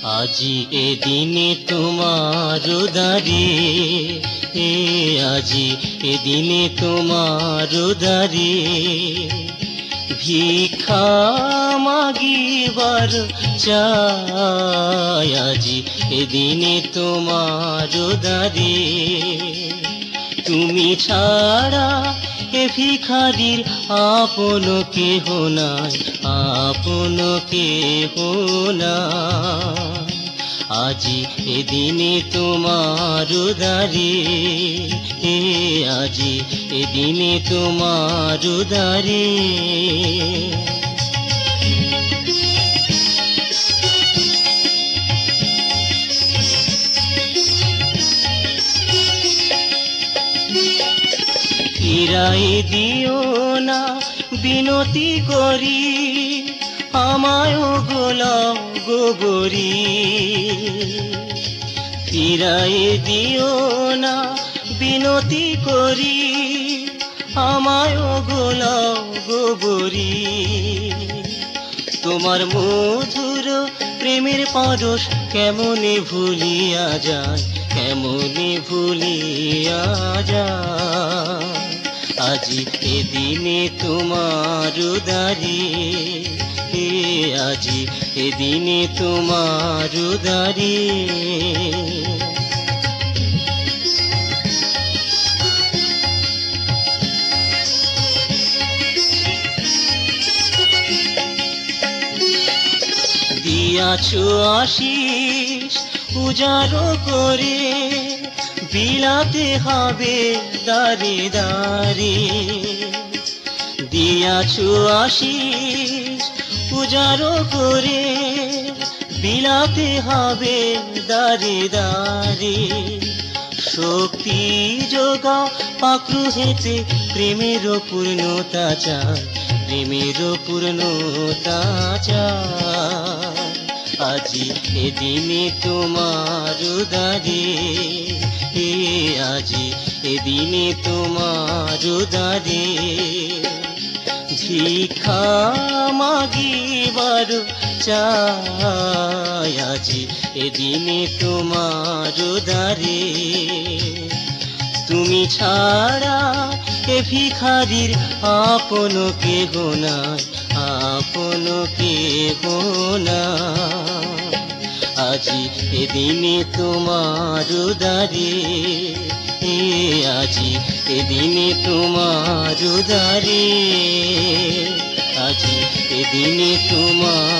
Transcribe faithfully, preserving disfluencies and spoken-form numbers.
আজি এ দিনে তোমার উদারে, এ আজি এ দিনে তোমার উদারে ভিক্ষা মাগিবার চাই। আজি এ দিনে তোমার উদারে, তুমি ছাড়া এ ভিখারির আপন কেহ নাই, আপন কেহ নাই। আজি এ দিনে তোমার উদারে, এ আজি এ দিনে তোমার উদারে। ফিরাই দিও না বিনতি করি, আমায় গোলাও গোবরি। ফিরাই দিও না বিনতি করি, আমায় গোলাও গোবরি। তোমার মধুর প্রেমের পরশ কেমনে ভুলিয়া যায়, কেমনে ভুলিয়া যায়। আজি এ দিনে তোমার উদারে, এ আজি এ দিনে তোমার উদারে। দিয়াছো আশিস উজাড়ো করে, বিলাতে হবে দারে দারে। দিয়াছো আশিস উজাড়ো করে, বিলাতে হবে দারে দারে। শক্তি যোগাও পাখরু হেতে, প্রেমের পূর্ণতা চায়, প্রেমের পূর্ণতা চায়। আজি এ দিনে তোমার উদারে, এ আজি এ দিনে তোমার উদারে ভিক্ষা মাগিবার চাই। আজি এ দিনে তোমার উদারে, তুমি ছাড়া এ ভিখারির আপন কেহ নাই, আপন কেহ নাই। আজি এ দিনে তোমার উদারে, এ আজি এ দিনে তোমার উদারে। আজি এ দিনে তোমার